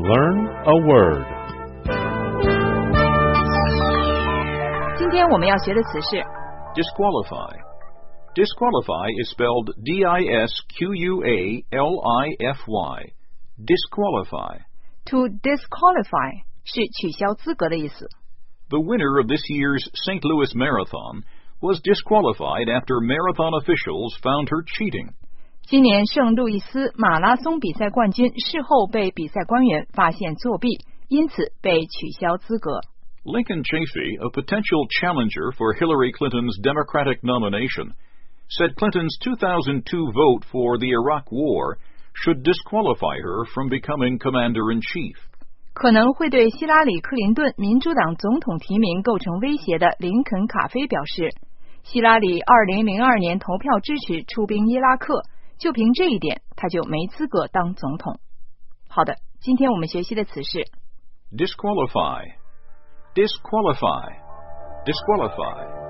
Learn a word. 今天我们要学的词是 disqualify. Disqualify is spelled D-I-S-Q-U-A-L-I-F-Y. Disqualify. To disqualify 是取消资格的意思。 The winner of this year's St. Louis Marathon was disqualified after marathon officials found her cheating. 今年圣路易斯马拉松比赛冠军事后被比赛官员发现作弊，因此被取消资格。 Lincoln Chafee, a potential challenger for Hillary Clinton's Democratic nomination, said Clinton's 2002 vote for the Iraq War should disqualify her from becoming commander-in-chief. 可能会对希拉里·克林顿民主党总统提名构成威胁的林肯·卡菲表示，希拉里2002年投票支持出兵伊拉克，就凭这一点，他就没资格当总统。好的，今天我们学习的词是 disqualify. Disqualify. Disqualify.